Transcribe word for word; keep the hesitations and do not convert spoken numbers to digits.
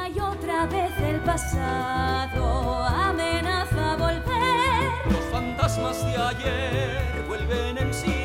y otra vez el pasado amenaza volver. Los fantasmas de ayer vuelven en sí.